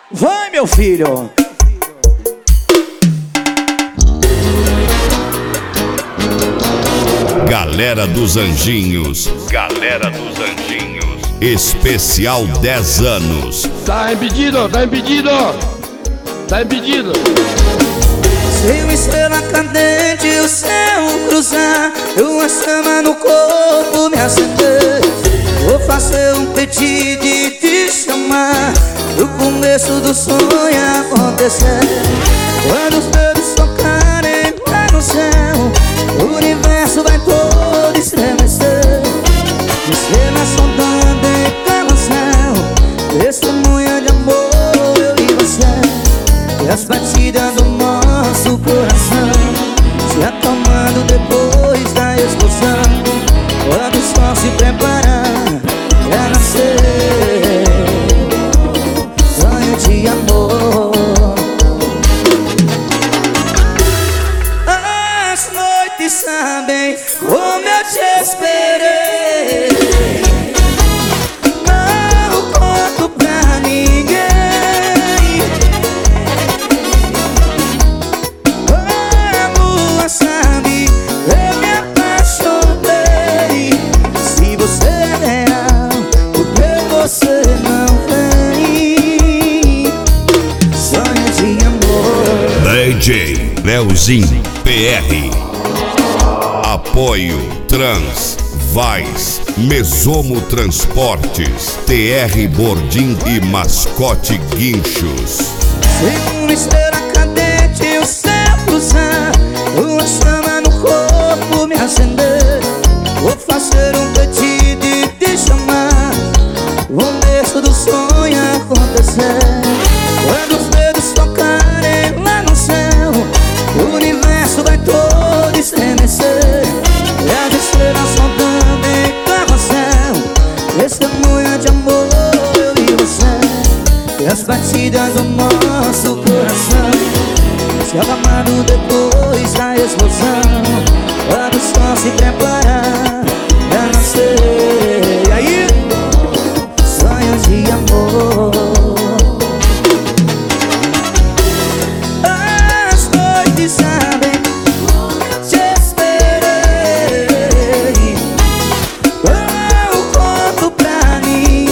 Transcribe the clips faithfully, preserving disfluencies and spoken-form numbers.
Vai, meu filho. Galera dos Anjinhos, Galera dos Anjinhos, especial dez anos. Tá impedido, tá impedido, tá impedido. Se uma estrela cadente o céu cruzar, uma chama no corpo me acender, vou fazer um pedido e te chamar, no começo do sonho acontecer. Quando os dedos tocarem lá no céu, o universo vai todo estremecer. Estrelas sondando em carrossel, testemunha de amor, eu e você. E as batidas do nosso coração se acalmando depois da explosão, quando o sol se preparar pra nascer. Sonho de amor. As noites sabem como eu te esperei, não conto pra ninguém. A lua sabe, eu me apaixonei. Se você é real, por que você não vem? Sonho de amor. D J Leozinho P R. Apoio Trans, Vais, Mesomo Transportes, T R Bordim e Mascote Guinchos. Se uma estrela cadente o céu cruzar, uma chama no corpo me acender, vou fazer um pedido e te chamar, o começo do sonho acontecer. Quando os dedos tocarem lá no céu, o universo vai todo estremecer. E as estrelas sondando em carrossel, testemunha de amor, eu e você. E as batidas do nosso coração se acalmando depois da explosão, quando o sol se preparar pra nascer. E aí? Sonhos de amor. As noites sabem, te esperei, eu conto pra mim.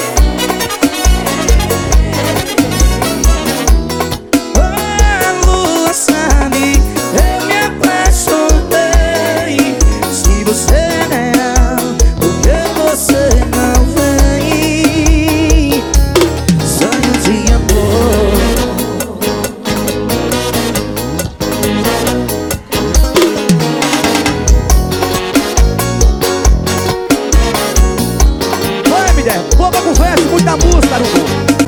A lua sabe, eu me apaixonei. Se você é real, por que você não vem? Sonho de amor. Vai, mulher, boa conversa, muita música, Arubu.